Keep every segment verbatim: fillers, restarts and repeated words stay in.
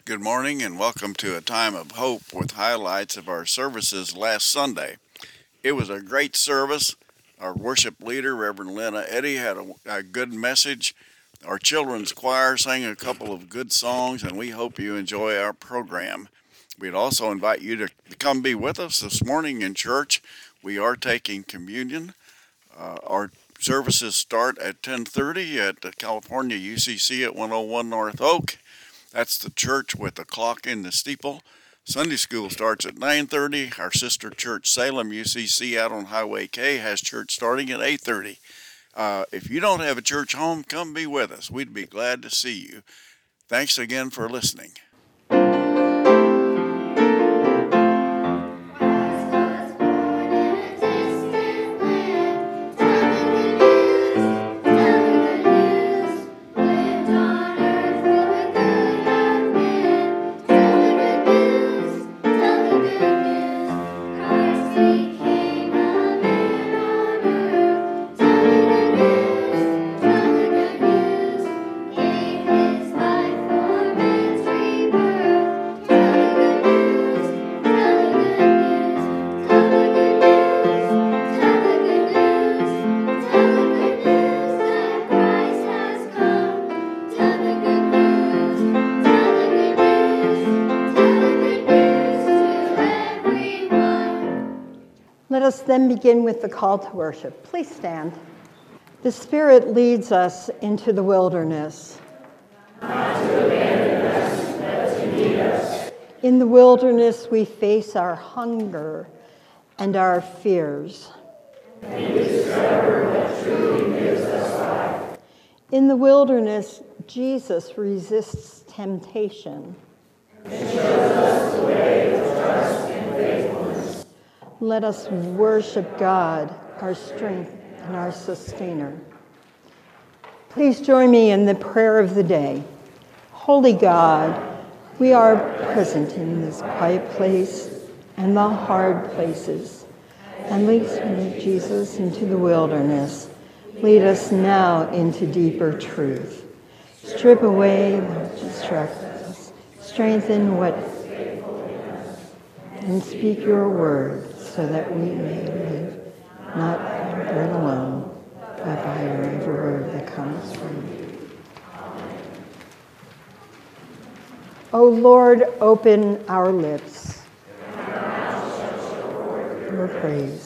Good morning and welcome to a time of hope with highlights of our services last Sunday. It was a great service. Our worship leader, Reverend Lena Eddy, had a, a good message. Our children's choir sang a couple of good songs, and we hope you enjoy our program. We'd also invite you to come be with us this morning in church. We are taking communion. Uh, our services start at ten thirty at the California U C C at one oh one North Oak. That's the church with the clock in the steeple. Sunday school starts at nine thirty. Our sister church, Salem U C C, out on Highway K, has church starting at eight thirty. Uh, if you don't have a church home, come be with us. We'd be glad to see you. Thanks again for listening. Let us then begin with the call to worship. Please stand. The Spirit leads us into the wilderness. Not to abandon us, but to meet us. In the wilderness, we face our hunger and our fears. We discover what truly gives us life. In the wilderness, Jesus resists temptation. And shows us the way of trust and faithfulness. Let us worship God, our strength and our sustainer. Please join me in the prayer of the day. Holy God, we are present in this quiet place and the hard places, and lead Jesus into the wilderness. Lead us now into deeper truth. Strip away what distracts us, strengthen what, and speak your word, so that we may live, not by bread alone, but by every word that comes from you. O Lord, open our lips, your praise.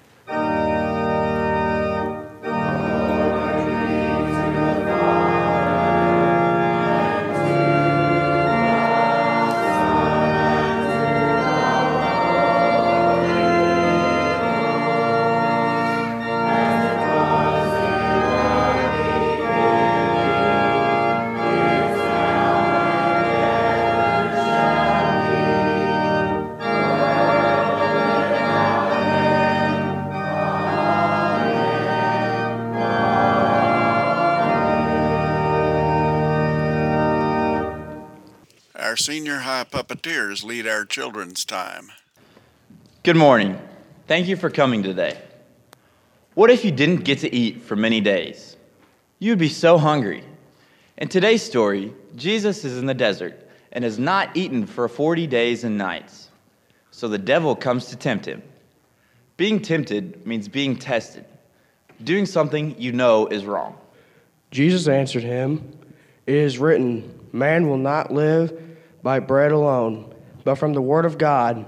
Our senior high puppeteers lead our children's time. Good morning. Thank you for coming today. What if you didn't get to eat for many days? You'd be so hungry. In today's story, Jesus is in the desert and has not eaten for forty days and nights. So the devil comes to tempt him. Being tempted means being tested, doing something you know is wrong. Jesus answered him, "It is written, man will not live by bread alone, but from the word of God."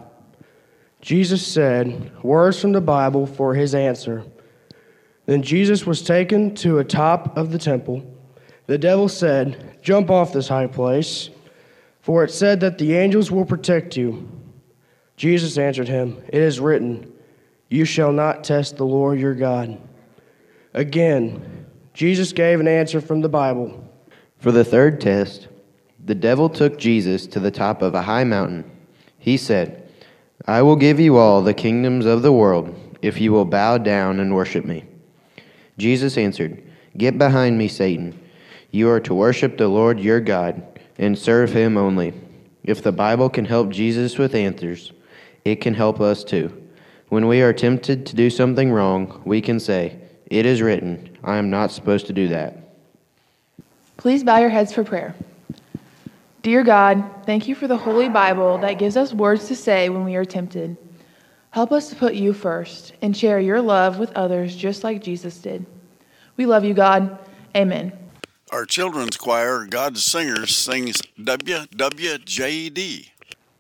Jesus said words from the Bible for his answer. Then Jesus was taken to a top of the temple. The devil said, "Jump off this high place, for it said that the angels will protect you." Jesus answered him, "It is written, you shall not test the Lord your God." Again, Jesus gave an answer from the Bible. For the third test, the devil took Jesus to the top of a high mountain. He said, "I will give you all the kingdoms of the world if you will bow down and worship me." Jesus answered, "Get behind me, Satan. You are to worship the Lord your God and serve him only." If the Bible can help Jesus with answers, it can help us too. When we are tempted to do something wrong, we can say, "It is written, I am not supposed to do that." Please bow your heads for prayer. Dear God, thank you for the Holy Bible that gives us words to say when we are tempted. Help us to put you first and share your love with others just like Jesus did. We love you, God. Amen. Our children's choir, God's Singers, sings W W J D.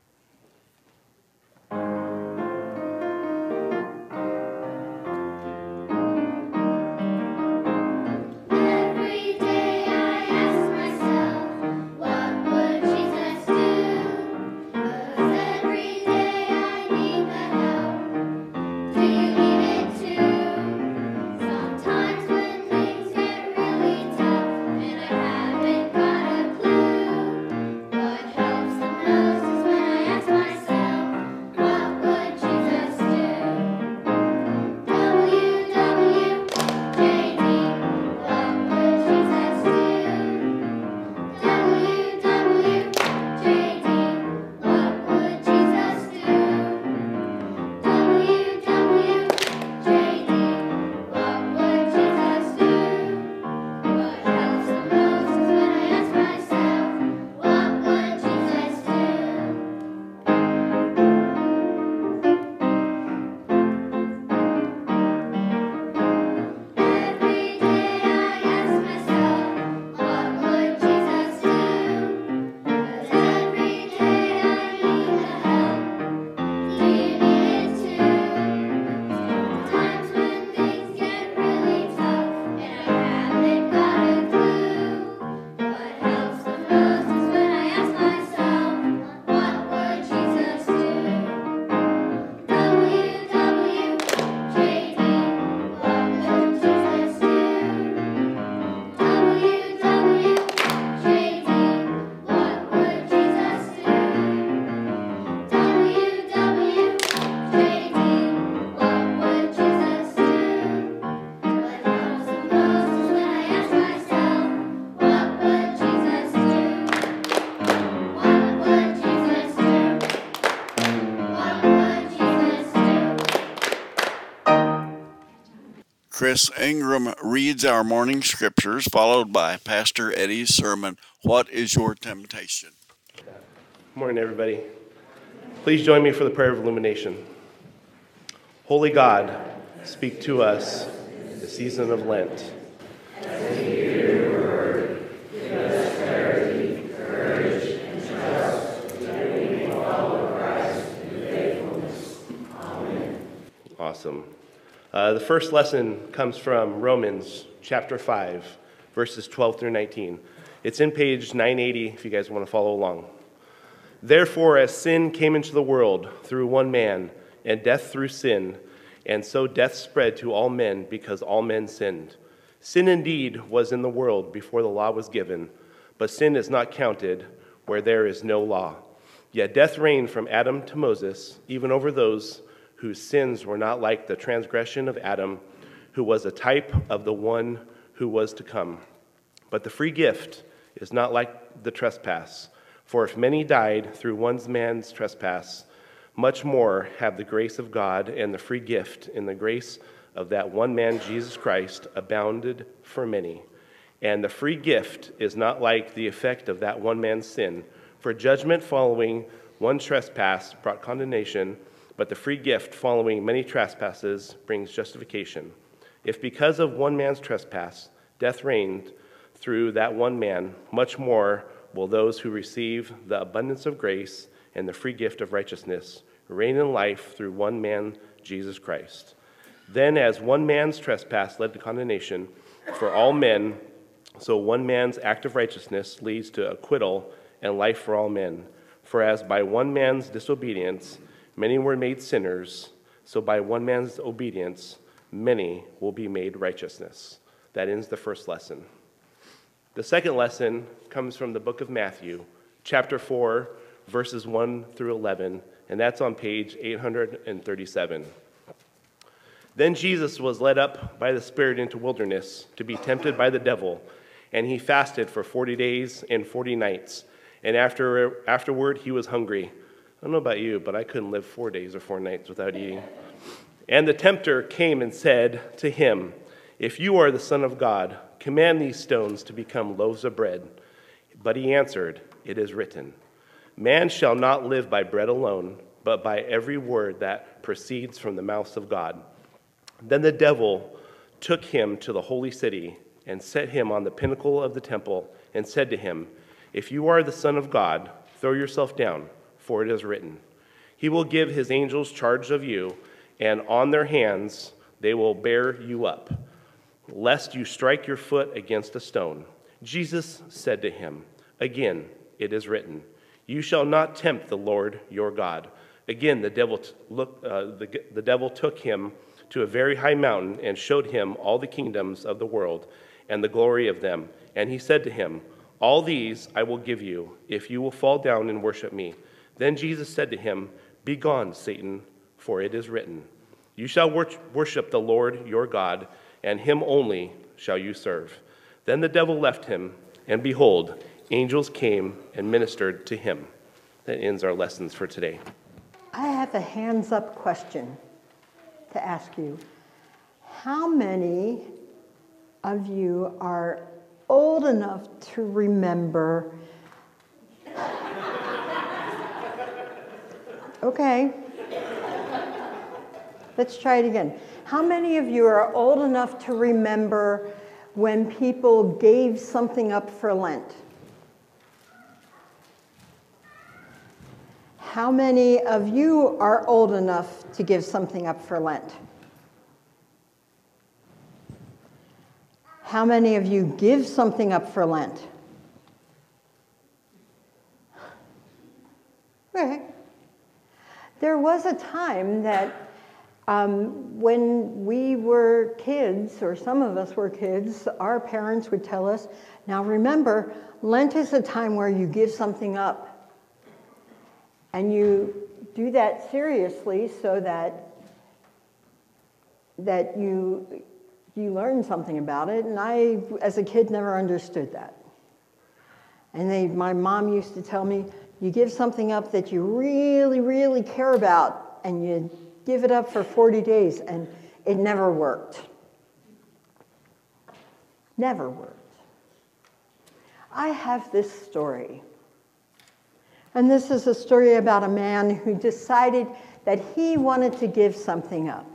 Chris Ingram reads our morning scriptures, followed by Pastor Eddie's sermon, What is Your Temptation? Good morning, everybody. Please join me for the prayer of illumination. Holy God, speak to us in the season of Lent. As we hear your word, give us clarity, courage, and trust that we may follow Christ in faithfulness. Amen. Awesome. Uh, the first lesson comes from Romans chapter five, verses twelve through nineteen. It's in page nine eighty if you guys want to follow along. Therefore, as sin came into the world through one man, and death through sin, and so death spread to all men because all men sinned. Sin indeed was in the world before the law was given, but sin is not counted where there is no law. Yet death reigned from Adam to Moses, even over those whose sins were not like the transgression of Adam, who was a type of the one who was to come. But the free gift is not like the trespass. For if many died through one man's trespass, much more have the grace of God and the free gift in the grace of that one man, Jesus Christ, abounded for many. And the free gift is not like the effect of that one man's sin. For judgment following one trespass brought condemnation, but the free gift following many trespasses brings justification. If because of one man's trespass death reigned through that one man, much more will those who receive the abundance of grace and the free gift of righteousness reign in life through one man, Jesus Christ. Then as one man's trespass led to condemnation for all men, so one man's act of righteousness leads to acquittal and life for all men. For as by one man's disobedience many were made sinners, so by one man's obedience, many will be made righteousness. That ends the first lesson. The second lesson comes from the book of Matthew, chapter four, verses one through eleven, and that's on page eight hundred thirty-seven. Then Jesus was led up by the Spirit into wilderness to be tempted by the devil, and he fasted for forty days and forty nights, and after afterward he was hungry. I don't know about you, but I couldn't live four days or four nights without eating. And the tempter came and said to him, If you are the Son of God, command these stones to become loaves of bread. But he answered, it is written, man shall not live by bread alone, but by every word that proceeds from the mouth of God. Then the devil took him to the holy city and set him on the pinnacle of the temple and said to him, if you are the Son of God, throw yourself down, for it is written, he will give his angels charge of you, and on their hands they will bear you up, lest you strike your foot against a stone. Jesus said to him, again, it is written, you shall not tempt the Lord your God. Again, the devil, t- look, uh, the, the devil took him to a very high mountain and showed him all the kingdoms of the world and the glory of them. And he said to him, all these I will give you, if you will fall down and worship me. Then Jesus said to him, begone, Satan, for it is written, you shall wor- worship the Lord your God, and him only shall you serve. Then the devil left him, and behold, angels came and ministered to him. That ends our lessons for today. I have a hands-up question to ask you. How many of you are old enough to remember? Okay. Let's try it again. How many of you are old enough to remember when people gave something up for Lent? How many of you are old enough to give something up for Lent? How many of you give something up for Lent? Okay. There was a time that um, when we were kids, or some of us were kids, our parents would tell us, now remember, Lent is a time where you give something up. And you do that seriously so that that you you learn something about it. And I, as a kid, never understood that. And they, my mom used to tell me, you give something up that you really, really care about, and you give it up for forty days, and it never worked. Never worked. I have this story. And this is a story about a man who decided that he wanted to give something up.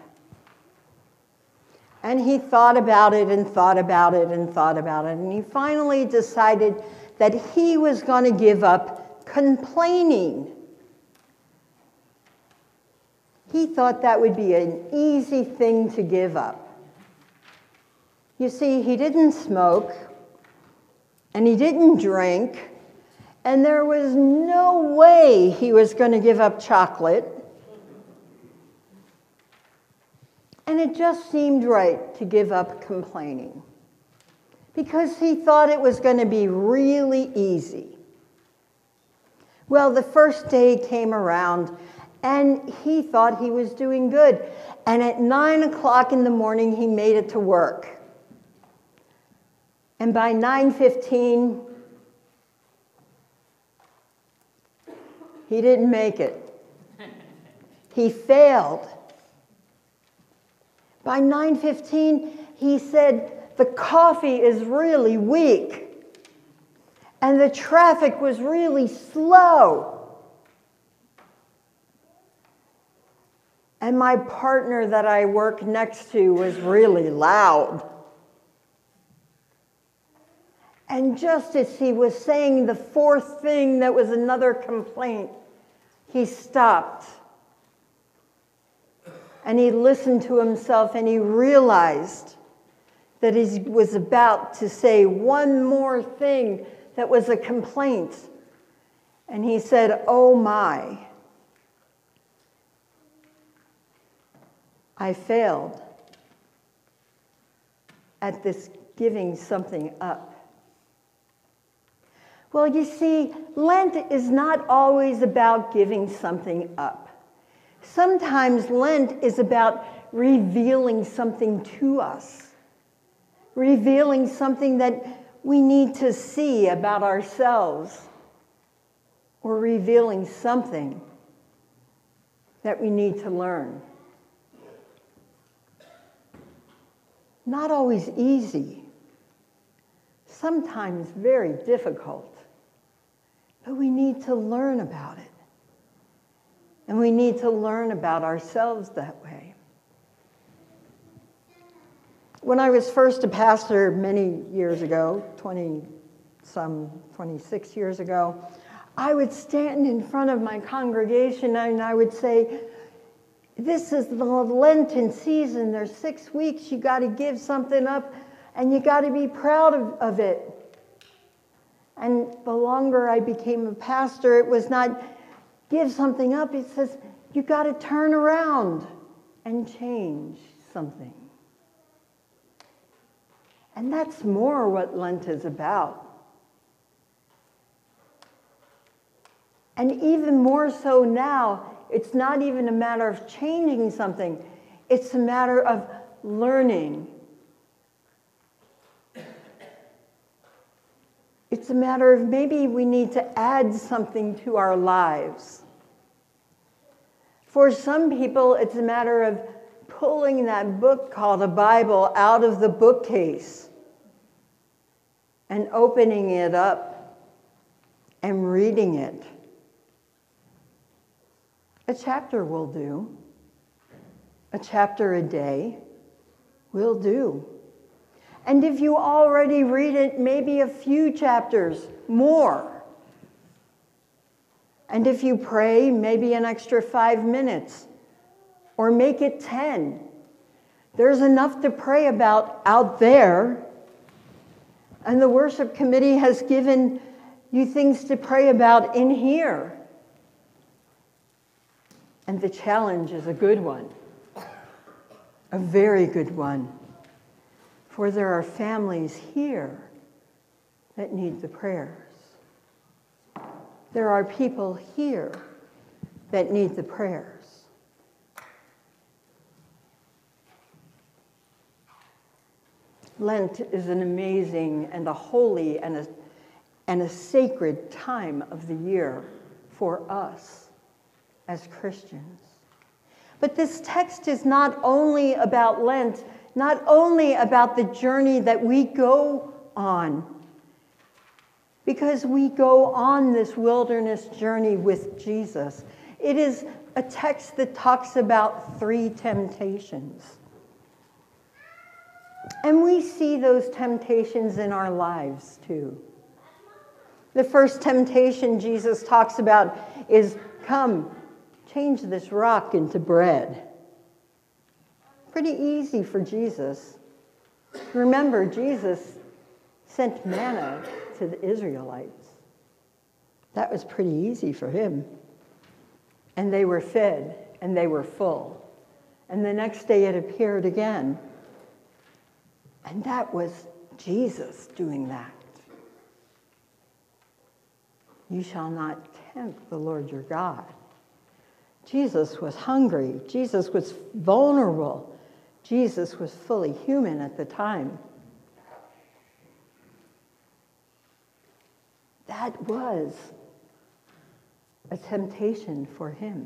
And he thought about it and thought about it and thought about it. And he finally decided that he was going to give up complaining. He thought that would be an easy thing to give up. You see, he didn't smoke, and he didn't drink, and there was no way he was going to give up chocolate. And it just seemed right to give up complaining, because he thought it was going to be really easy. Well, the first day came around, and he thought he was doing good. And at nine o'clock in the morning, he made it to work. And by nine fifteen, he didn't make it. He failed. By nine fifteen, he said, the coffee is really weak, and the traffic was really slow, and my partner that I work next to was really loud. And just as he was saying the fourth thing that was another complaint, he stopped. And he listened to himself, and he realized that he was about to say one more thing that was a complaint. And he said, oh my, I failed at this giving something up. Well, you see, Lent is not always about giving something up. Sometimes Lent is about revealing something to us, revealing something that we need to see about ourselves, or revealing something that we need to learn. Not always easy, sometimes very difficult. But we need to learn about it. And we need to learn about ourselves that way. When I was first a pastor many years ago, twenty some twenty-six years ago, I would stand in front of my congregation and I would say, this is the Lenten season. There's six weeks. You got to give something up and you got to be proud of, of it. And the longer I became a pastor, it was not give something up. It says you got to turn around and change something. And that's more what Lent is about. And even more so now, it's not even a matter of changing something. It's a matter of learning. It's a matter of maybe we need to add something to our lives. For some people, it's a matter of pulling that book called a Bible out of the bookcase and opening it up and reading it. A chapter will do. A chapter a day will do. And if you already read it, maybe a few chapters more. And if you pray, maybe an extra five minutes. Or make it ten. There's enough to pray about out there. And the worship committee has given you things to pray about in here. And the challenge is a good one. A very good one. For there are families here that need the prayers. There are people here that need the prayers. Lent is an amazing and a holy and a, and a sacred time of the year for us as Christians. But this text is not only about Lent, not only about the journey that we go on, because we go on this wilderness journey with Jesus. It is a text that talks about three temptations. And we see those temptations in our lives too. The first temptation Jesus talks about is, come, change this rock into bread. Pretty easy for Jesus. Remember, Jesus sent manna to the Israelites. That was pretty easy for him. And they were fed, and they were full. And the next day it appeared again. And that was Jesus doing that. You shall not tempt the Lord your God. Jesus was hungry. Jesus was vulnerable. Jesus was fully human at the time. That was a temptation for him.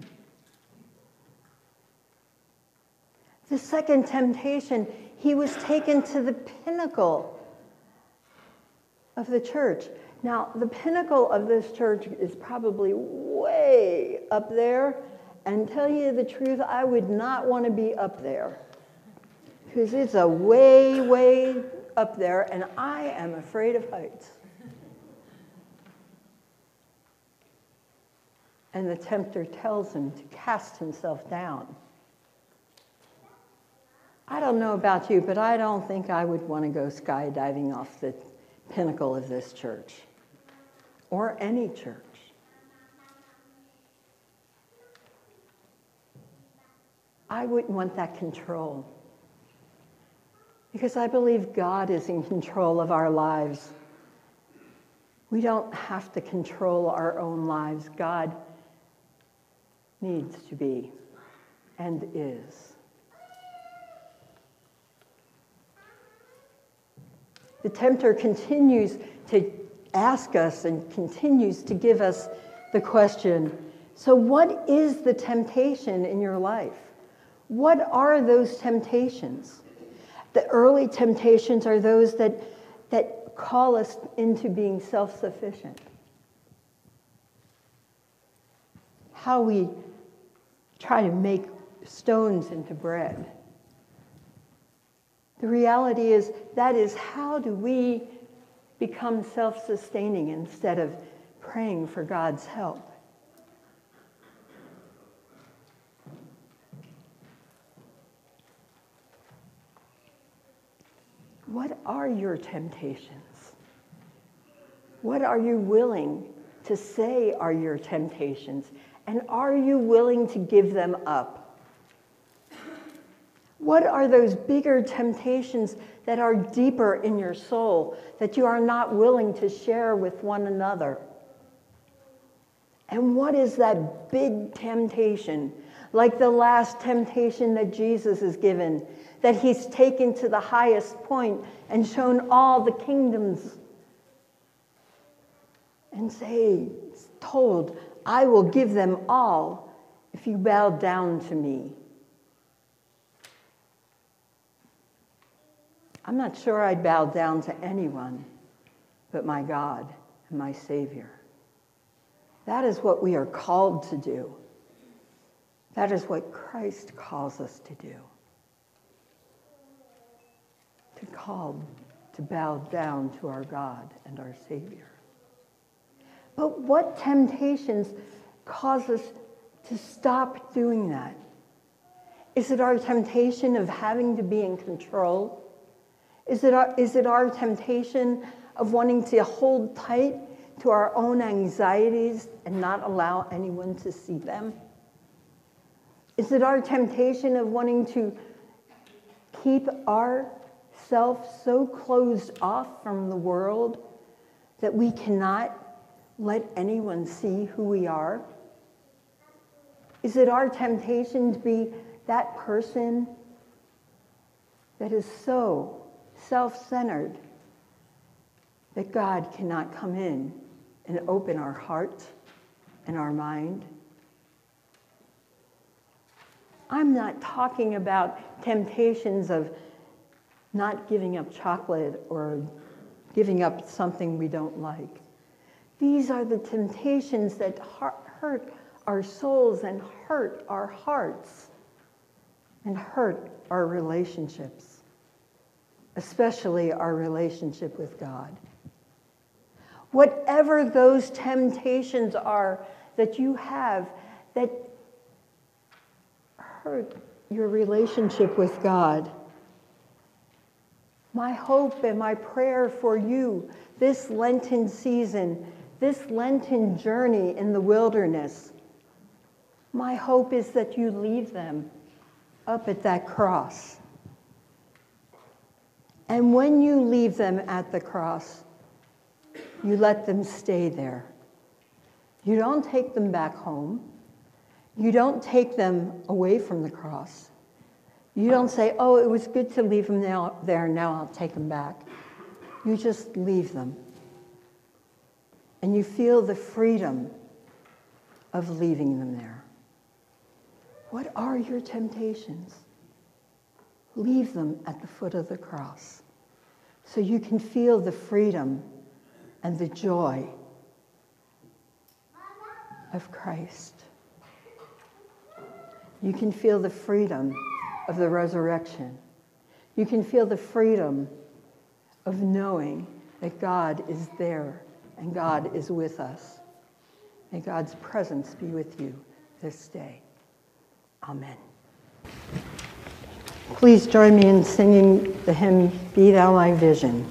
The second temptation, he was taken to the pinnacle of the church. Now, the pinnacle of this church is probably way up there. And tell you the truth, I would not want to be up there. Because it's a way, way up there, and I am afraid of heights. And the tempter tells him to cast himself down. I don't know about you, but I don't think I would want to go skydiving off the pinnacle of this church. Or any church. I wouldn't want that control. Because I believe God is in control of our lives. We don't have to control our own lives. God needs to be and is. The tempter continues to ask us and continues to give us the question, so what is the temptation in your life? What are those temptations? The early temptations are those that, that call us into being self-sufficient. how we try to make stones into bread. The reality is that is how do we become self-sustaining instead of praying for God's help. What are your temptations? What are you willing to say are your temptations? And are you willing to give them up? What are those bigger temptations that are deeper in your soul that you are not willing to share with one another? And what is that big temptation, like the last temptation that Jesus is given, that he's taken to the highest point and shown all the kingdoms and say, told, I will give them all if you bow down to me. I'm not sure I'd bow down to anyone but my God and my Savior. That is what we are called to do. That is what Christ calls us to do. To call, to bow down to our God and our Savior. But what temptations cause us to stop doing that? Is it our temptation of having to be in control? Is it our, is it our temptation of wanting to hold tight to our own anxieties and not allow anyone to see them? Is it our temptation of wanting to keep ourselves so closed off from the world that we cannot let anyone see who we are? Is it our temptation to be that person that is so self-centered that God cannot come in and open our heart and our mind? I'm not talking about temptations of not giving up chocolate or giving up something we don't like. These are the temptations that hurt our souls and hurt our hearts and hurt our relationships, especially our relationship with God. Whatever those temptations are that you have that hurt your relationship with God, my hope and my prayer for you this Lenten season, this Lenten journey in the wilderness, my hope is that you leave them up at that cross. And when you leave them at the cross, you let them stay there. You don't take them back home. You don't take them away from the cross. You don't say, oh, it was good to leave them now, there, now I'll take them back. You just leave them. And you feel the freedom of leaving them there. What are your temptations? Leave them at the foot of the cross so you can feel the freedom and the joy of Christ. You can feel the freedom of the resurrection. You can feel the freedom of knowing that God is there and God is with us. May God's presence be with you this day. Amen. Please join me in singing the hymn, Be Thou My Vision.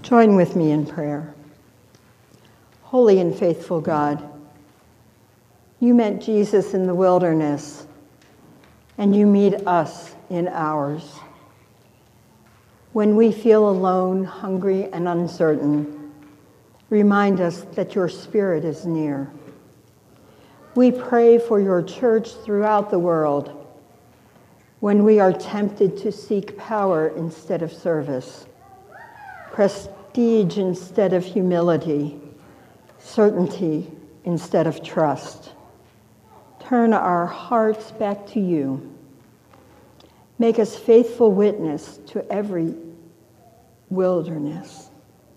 Join with me in prayer. Holy and faithful God, you met Jesus in the wilderness, and you meet us in ours. When we feel alone, hungry, and uncertain, remind us that your Spirit is near. We pray for your church throughout the world. When we are tempted to seek power instead of service, prestige instead of humility, certainty instead of trust, turn our hearts back to you. Make us faithful witness to every wilderness.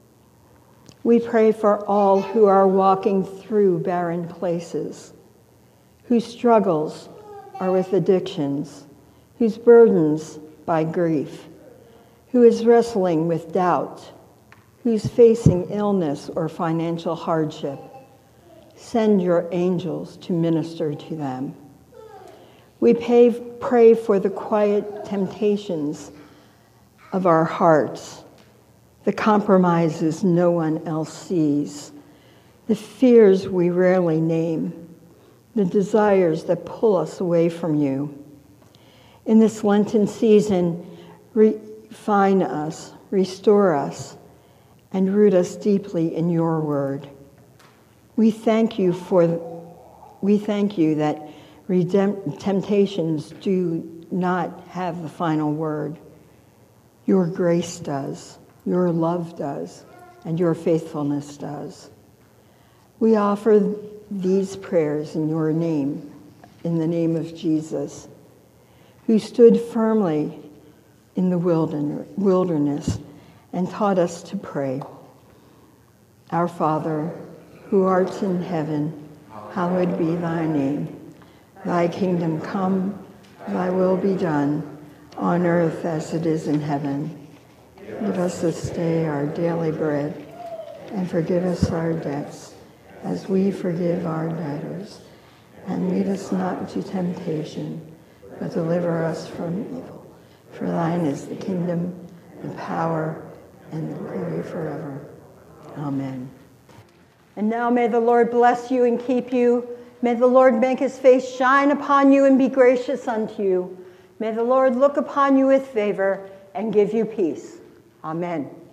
We pray for all who are walking through barren places, whose struggles are with addictions, whose burdens by grief, who is wrestling with doubt, who's facing illness or financial hardship. Send your angels to minister to them. We pay, pray for the quiet temptations of our hearts, the compromises no one else sees, the fears we rarely name, the desires that pull us away from you. In this Lenten season, refine us, restore us, and root us deeply in your word. We thank you for, we thank you that redemp- temptations do not have the final word. Your grace does, your love does, and your faithfulness does. We offer these prayers in your name, in the name of Jesus, who stood firmly in the wilderness and taught us to pray. Our Father, who art in heaven, hallowed be thy name. Thy kingdom come, thy will be done, on earth as it is in heaven. Give us this day our daily bread, and forgive us our debts, as we forgive our debtors. And lead us not into temptation, but deliver us from evil. For thine is the kingdom, the power, and the glory forever. Amen. And now may the Lord bless you and keep you. May the Lord make his face shine upon you and be gracious unto you. May the Lord look upon you with favor and give you peace. Amen.